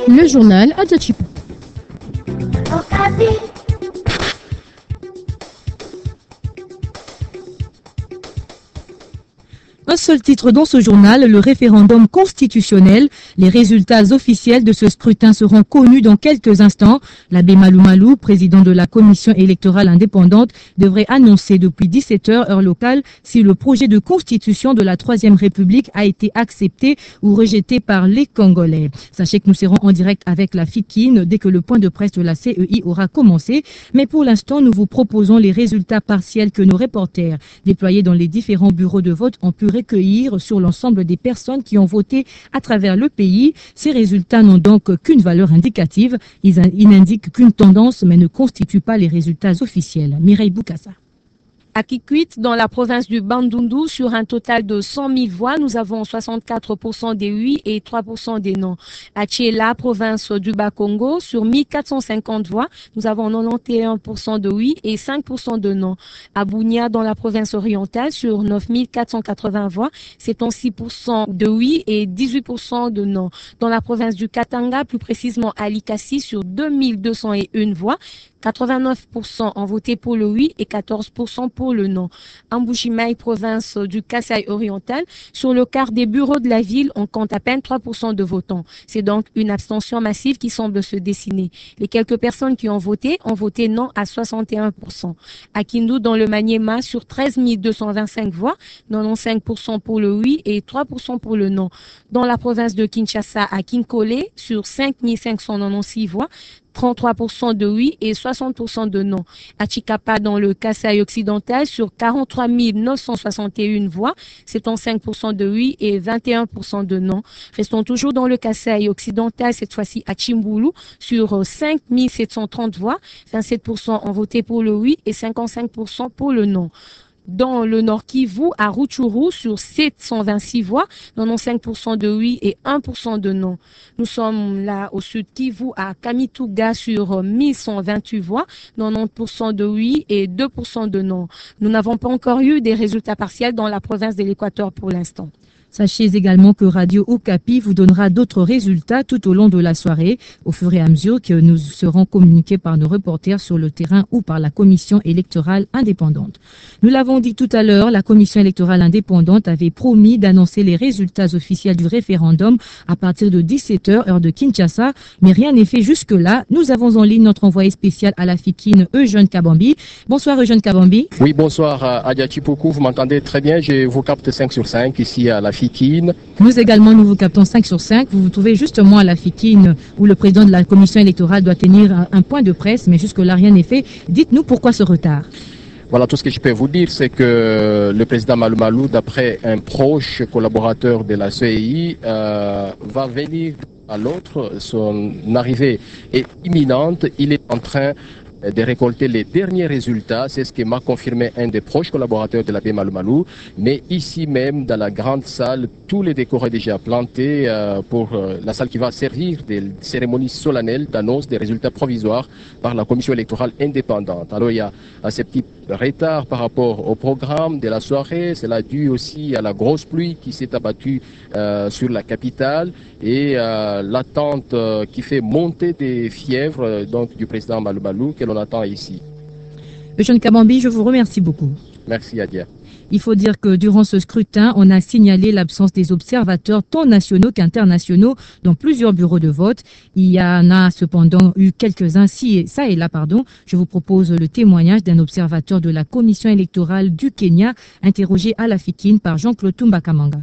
Le journal Adjachipou. Un seul titre dans ce journal, le référendum constitutionnel. Les résultats officiels de ce scrutin seront connus dans quelques instants. L'abbé Malou Malou, président de la commission électorale indépendante, devrait annoncer depuis 17h heure locale si le projet de constitution de la Troisième République a été accepté ou rejeté par les Congolais. Sachez que nous serons en direct avec la FIKIN dès que le point de presse de la CEI aura commencé. Mais pour l'instant, nous vous proposons les résultats partiels que nos reporters déployés dans les différents bureaux de vote ont pu recueillir sur l'ensemble des personnes qui ont voté à travers le pays. Ces résultats n'ont donc qu'une valeur indicative. Ils n'indiquent qu'une tendance, mais ne constituent pas les résultats officiels. Mireille Boukassa. À Kikwit, dans la province du Bandundu, sur un total de 100 000 voix, nous avons 64% des oui et 3% des non. À Tchéla, province du Bas-Congo, sur 1450 voix, nous avons 91% de oui et 5% de non. À Bunia, dans la province orientale, sur 9480 voix, c'est 6% de oui et 18% de non. Dans la province du Katanga, plus précisément à Likasi, sur 2201 voix, 89% ont voté pour le oui et 14% pour le non. En Mbujimaï, province du Kasaï oriental, sur le quart des bureaux de la ville, on compte à peine 3% de votants. C'est donc une abstention massive qui semble se dessiner. Les quelques personnes qui ont voté non à 61%. À Kindu, dans le Maniema, sur 13 225 voix, 95% pour le oui et 3% pour le non. Dans la province de Kinshasa, à Kinkole, sur 5 596 voix, 33% de oui et 60% de non. À Chikapa, dans le Kasaï occidental, sur 43 961 voix, c'est 5% de oui et 21% de non. Restons toujours dans le Kasaï occidental, cette fois-ci à Chimbulu, sur 5 730 voix, 27% ont voté pour le oui et 55% pour le non. Dans le Nord Kivu, à Rutshuru, sur 726 voix, 95% de oui et 1% de non. Nous sommes là au Sud Kivu, à Kamituga, sur 1128 voix, 90% de oui et 2% de non. Nous n'avons pas encore eu des résultats partiels dans la province de l'Équateur pour l'instant. Sachez également que Radio Okapi vous donnera d'autres résultats tout au long de la soirée, au fur et à mesure que nous serons communiqués par nos reporters sur le terrain ou par la commission électorale indépendante. Nous l'avons dit tout à l'heure, la commission électorale indépendante avait promis d'annoncer les résultats officiels du référendum à partir de 17h, heure de Kinshasa, mais rien n'est fait jusque-là. Nous avons en ligne notre envoyé spécial à la FIKIN, Eugène Kabambi. Bonsoir Eugène Kabambi. Oui, bonsoir Adjachipou, vous m'entendez très bien, je vous capte 5 sur 5 ici à la FIKIN. Nous également, nous vous captons 5 sur 5. Vous vous trouvez justement à la FIKIN où le président de la commission électorale doit tenir un point de presse, mais jusque-là, rien n'est fait. Dites-nous pourquoi ce retard. Voilà, tout ce que je peux vous dire, c'est que le président Malou Malou, d'après un proche collaborateur de la CEI, va venir à l'autre. Son arrivée est imminente. Il est en train de récolter les derniers résultats. C'est ce que m'a confirmé un des proches collaborateurs de l'abbé Malou Malou. Mais ici même, dans la grande salle, tous les décors sont déjà plantés pour la salle qui va servir des cérémonies solennelles d'annonce des résultats provisoires par la commission électorale indépendante. Alors il y a ces petits retards par rapport au programme de la soirée. Cela dû aussi à la grosse pluie qui s'est abattue sur la capitale et l'attente qui fait monter des fièvres donc du président Malou Malou que l'on attend ici. Eugène Kabambi, je vous remercie beaucoup. Merci Adia. Il faut dire que durant ce scrutin, on a signalé l'absence des observateurs tant nationaux qu'internationaux dans plusieurs bureaux de vote. Il y en a cependant eu quelques-uns, ça et là, pardon. Je vous propose le témoignage d'un observateur de la commission électorale du Kenya, interrogé à la FIKIN par Jean-Claude Tumbakamanga.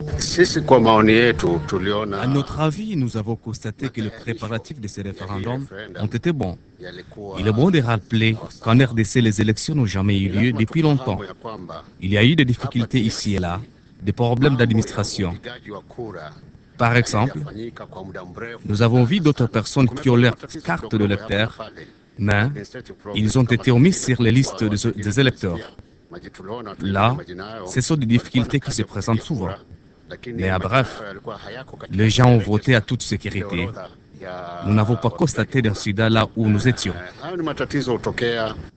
À notre avis, nous avons constaté que les préparatifs de ces référendums ont été bons. Il est bon de rappeler qu'en RDC, les élections n'ont jamais eu lieu depuis longtemps. Il y a eu des difficultés ici et là, des problèmes d'administration. Par exemple, nous avons vu d'autres personnes qui ont leur carte de lecteur, mais ils ont été omis sur les listes des électeurs. Là, ce sont des difficultés qui se présentent souvent. Mais à bref, les gens ont voté à toute sécurité. Nous n'avons pas constaté d'incident là où nous étions.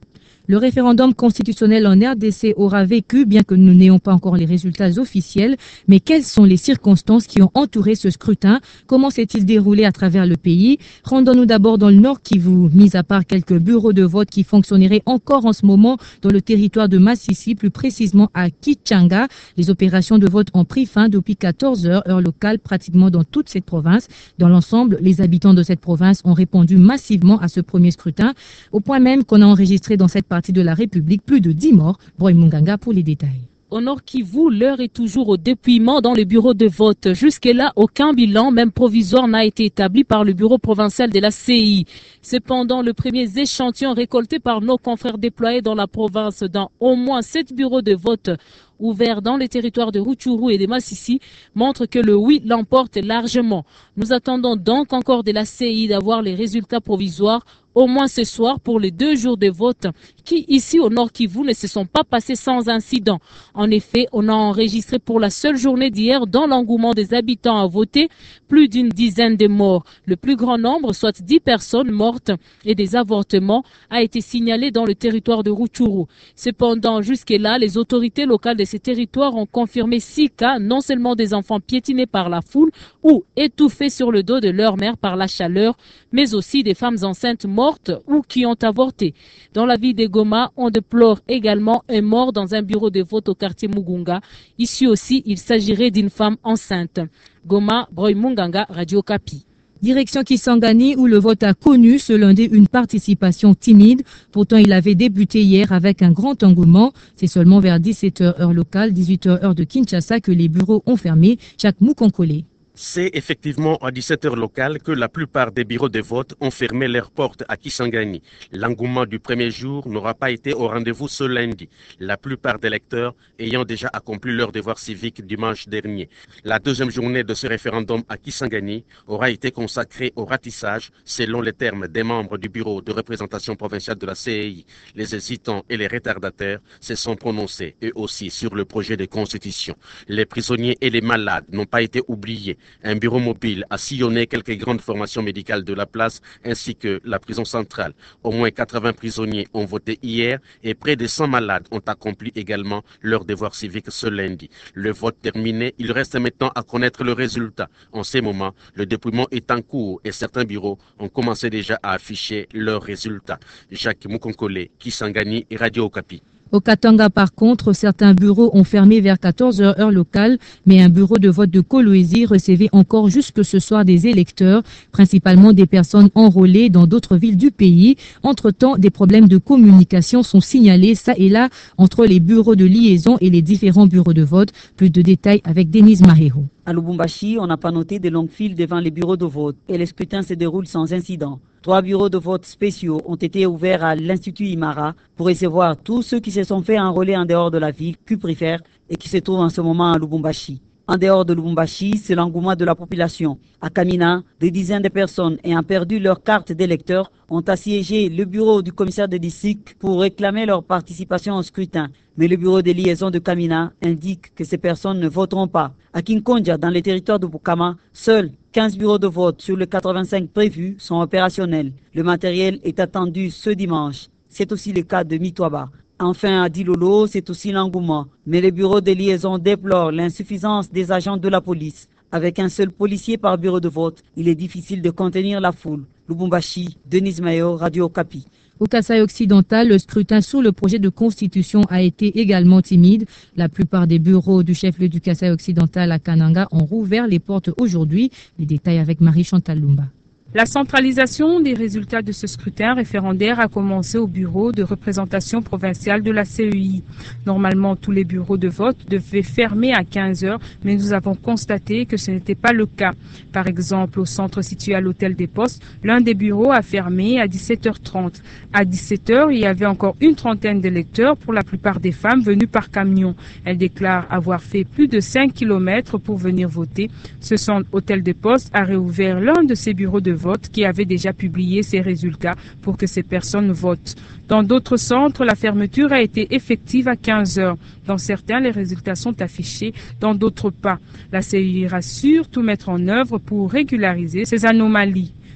Le référendum constitutionnel en RDC aura vécu, bien que nous n'ayons pas encore les résultats officiels. Mais quelles sont les circonstances qui ont entouré ce scrutin? Comment s'est-il déroulé à travers le pays? Rendons-nous d'abord dans le Nord Kivu, mis à part quelques bureaux de vote qui fonctionneraient encore en ce moment dans le territoire de Massissi, plus précisément à Kichanga. Les opérations de vote ont pris fin depuis 14 heures, heure locale, pratiquement dans toute cette province. Dans l'ensemble, les habitants de cette province ont répondu massivement à ce premier scrutin, au point même qu'on a enregistré dans cette partie de la République plus de 10 morts. Broy Munganga pour les détails. Au Nord Kivu, l'heure est toujours au dépouillement dans les bureaux de vote. Jusque-là, aucun bilan, même provisoire, n'a été établi par le bureau provincial de la CI. Cependant, le premier échantillon récolté par nos confrères déployés dans la province dans au moins 7 bureaux de vote ouverts dans les territoires de Rutshuru et de Massissi montre que le oui l'emporte largement. Nous attendons donc encore de la CI d'avoir les résultats provisoires au moins ce soir pour les 2 jours de vote qui, ici au Nord Kivu, ne se sont pas passés sans incident. En effet, on a enregistré pour la seule journée d'hier, dans l'engouement des habitants à voter, plus d'une dizaine de morts. Le plus grand nombre, soit 10 personnes mortes et des avortements, a été signalé dans le territoire de Rutshuru. Cependant, jusque-là, les autorités locales de ces territoires ont confirmé 6 cas, non seulement des enfants piétinés par la foule ou étouffés sur le dos de leur mère par la chaleur, mais aussi des femmes enceintes mortes ou qui ont avorté. Dans la ville de Goma, on déplore également un mort dans un bureau de vote au quartier Mugunga. Ici aussi, il s'agirait d'une femme enceinte. Goma, Broy Munganga, Radio Okapi. Direction Kisangani où le vote a connu ce lundi une participation timide. Pourtant, il avait débuté hier avec un grand engouement. C'est seulement vers 17h heure locale, 18h heure de Kinshasa que les bureaux ont fermé. Jacques Moukonkole. C'est effectivement à 17h locale que la plupart des bureaux de vote ont fermé leurs portes à Kisangani. L'engouement du premier jour n'aura pas été au rendez-vous ce lundi, la plupart des électeurs ayant déjà accompli leur devoir civique dimanche dernier. La deuxième journée de ce référendum à Kisangani aura été consacrée au ratissage, selon les termes des membres du bureau de représentation provinciale de la CEI. Les hésitants et les retardataires se sont prononcés, eux aussi, sur le projet de constitution. Les prisonniers et les malades n'ont pas été oubliés. Un bureau mobile a sillonné quelques grandes formations médicales de la place ainsi que la prison centrale. Au moins 80 prisonniers ont voté hier et près de 100 malades ont accompli également leur devoir civique ce lundi. Le vote terminé, il reste maintenant à connaître le résultat. En ce moment, le dépouillement est en cours et certains bureaux ont commencé déjà à afficher leurs résultats. Jacques Moukonkole, Kisangani et Radio Okapi. Au Katanga, par contre, certains bureaux ont fermé vers 14h heure locale, mais un bureau de vote de Kolwezi recevait encore jusque ce soir des électeurs, principalement des personnes enrôlées dans d'autres villes du pays. Entre-temps, des problèmes de communication sont signalés ça et là entre les bureaux de liaison et les différents bureaux de vote. Plus de détails avec Denise Mahéro. À Lubumbashi, on n'a pas noté de longues files devant les bureaux de vote et le scrutin se déroule sans incident. 3 bureaux de vote spéciaux ont été ouverts à l'Institut Imara pour recevoir tous ceux qui se sont fait enrôler en dehors de la ville, Cuprifer, et qui se trouvent en ce moment à Lubumbashi. En dehors de Lubumbashi, c'est l'engouement de la population. À Kamina, des dizaines de personnes ayant perdu leur carte d'électeur ont assiégé le bureau du commissaire de district pour réclamer leur participation au scrutin. Mais le bureau de liaison de Kamina indique que ces personnes ne voteront pas. À Kinkonja, dans les territoires de Bukama, seuls 15 bureaux de vote sur les 85 prévus sont opérationnels. Le matériel est attendu ce dimanche. C'est aussi le cas de Mitwaba. Enfin, à Dilolo, c'est aussi l'engouement. Mais les bureaux de liaison déplorent l'insuffisance des agents de la police. Avec un seul policier par bureau de vote, il est difficile de contenir la foule. Lubumbashi, Denise Mayo, Radio Okapi. Au Kasaï occidental, le scrutin sur le projet de constitution a été également timide. La plupart des bureaux du chef-lieu du Kasaï occidental à Kananga ont rouvert les portes aujourd'hui. Les détails avec Marie-Chantal Lumba. La centralisation des résultats de ce scrutin référendaire a commencé au bureau de représentation provinciale de la CEI. Normalement, tous les bureaux de vote devaient fermer à 15 heures, mais nous avons constaté que ce n'était pas le cas. Par exemple, au centre situé à l'hôtel des Postes, l'un des bureaux a fermé à 17h30. À 17h, il y avait encore une trentaine d'électeurs, pour la plupart des femmes venues par camion. Elles déclarent avoir fait plus de 5 km pour venir voter. Ce centre hôtel des Postes a réouvert l'un de ses bureaux de vote qui avait déjà publié ses résultats pour que ces personnes votent. Dans d'autres centres, la fermeture a été effective à 15 heures. Dans certains, les résultats sont affichés, dans d'autres pas. La CEI rassure tout mettre en œuvre pour régulariser ces anomalies.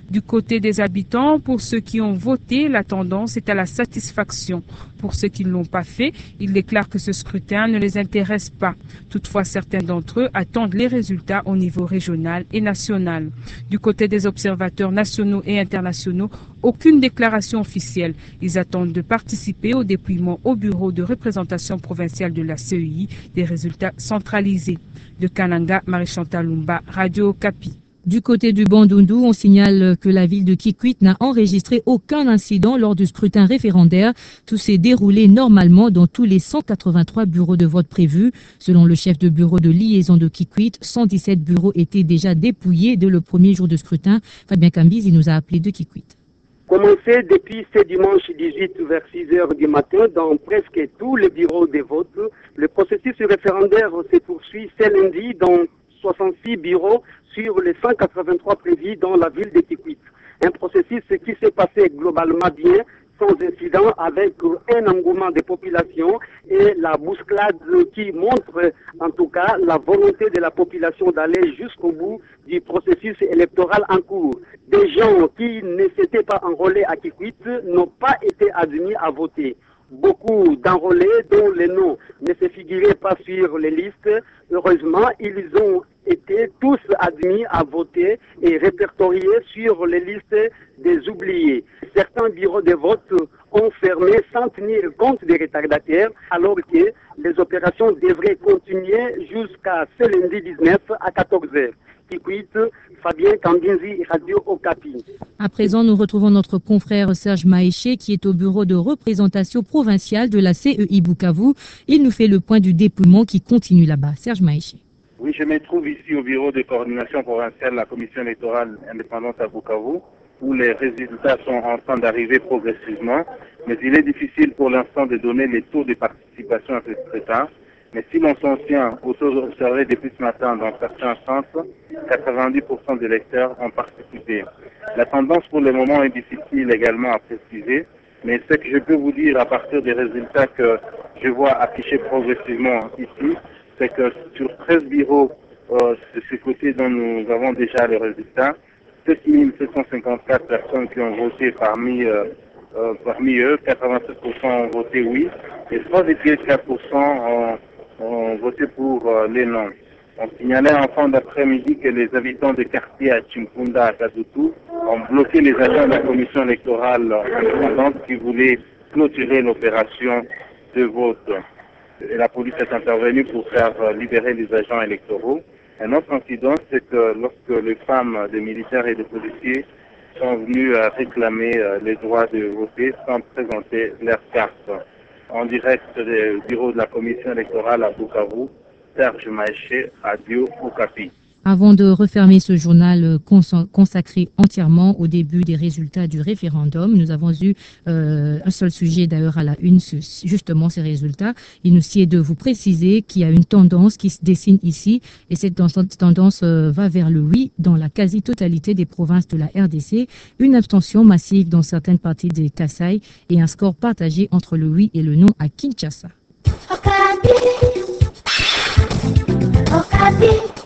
Du côté des habitants, pour ceux qui ont voté, la tendance est à la satisfaction. Pour ceux qui ne l'ont pas fait, ils déclarent que ce scrutin ne les intéresse pas. Toutefois, certains d'entre eux attendent les résultats au niveau régional et national. Du côté des observateurs nationaux et internationaux, aucune déclaration officielle. Ils attendent de participer au dépouillement au bureau de représentation provinciale de la CEI des résultats centralisés. De Kananga, Marie-Chantal Lumba, Radio Okapi. Du côté du Bandundu, on signale que la ville de Kikwit n'a enregistré aucun incident lors du scrutin référendaire. Tout s'est déroulé normalement dans tous les 183 bureaux de vote prévus. Selon le chef de bureau de liaison de Kikwit, 117 bureaux étaient déjà dépouillés dès le premier jour de scrutin. Fabien Kambiz, il nous a appelé de Kikwit. Commencé depuis ce dimanche 18 vers 6 h du matin dans presque tous les bureaux de vote. Le processus référendaire se poursuit ce lundi dans 66 bureaux sur les 183 prévus dans la ville de Kikwit. Un processus qui s'est passé globalement bien, sans incident, avec un engouement des populations et la bousculade qui montre en tout cas la volonté de la population d'aller jusqu'au bout du processus électoral en cours. Des gens qui ne s'étaient pas enrôlés à Kikwit n'ont pas été admis à voter. Beaucoup d'enrôlés dont les noms ne se figuraient pas sur les listes, heureusement, ils ont été tous admis à voter et répertoriés sur les listes des oubliés. Certains bureaux de vote ont fermé sans tenir compte des retardataires, alors que les opérations devraient continuer jusqu'à ce lundi 19 à 14 h. Kikwit, Fabien Kambinzi, Radio Okapi. À présent, nous retrouvons notre confrère Serge Maïché qui est au bureau de représentation provinciale de la CEI Bukavu. Il nous fait le point du dépouillement qui continue là-bas. Serge Maïché. Oui, je me trouve ici au bureau de coordination provinciale de la commission électorale indépendante à Bukavu, où les résultats sont en train d'arriver progressivement, mais il est difficile pour l'instant de donner les taux de participation à ce scrutin. Mais si l'on s'en tient aux taux observés depuis ce matin dans certains centres, 90% des électeurs ont participé. La tendance pour le moment est difficile également à préciser, mais ce que je peux vous dire à partir des résultats que je vois affichés progressivement ici, c'est que sur 13 bureaux de ce côté dont nous avons déjà les résultats, 7754 personnes qui ont voté parmi eux, 87% ont voté oui, et 3,4% ont voté pour les non. On signalait en fin d'après-midi que les habitants des quartiers à Chimpunda, à Kadutu, ont bloqué les agents de la commission électorale indépendante qui voulaient clôturer l'opération de vote. Et la police est intervenue pour faire libérer les agents électoraux. Un autre incident, c'est que lorsque les femmes des militaires et des policiers sont venus réclamer les droits de voter sans présenter leur carte. En direct du bureau de la commission électorale à Bukavu, Serge Maïché, Radio Okapi. Avant de refermer ce journal consacré entièrement au début des résultats du référendum, nous avons eu un seul sujet d'ailleurs à la une, justement ces résultats. Il nous sied de vous préciser qu'il y a une tendance qui se dessine ici et cette tendance va vers le oui dans la quasi-totalité des provinces de la RDC, une abstention massive dans certaines parties des Kasaï et un score partagé entre le oui et le non à Kinshasa. Okapi.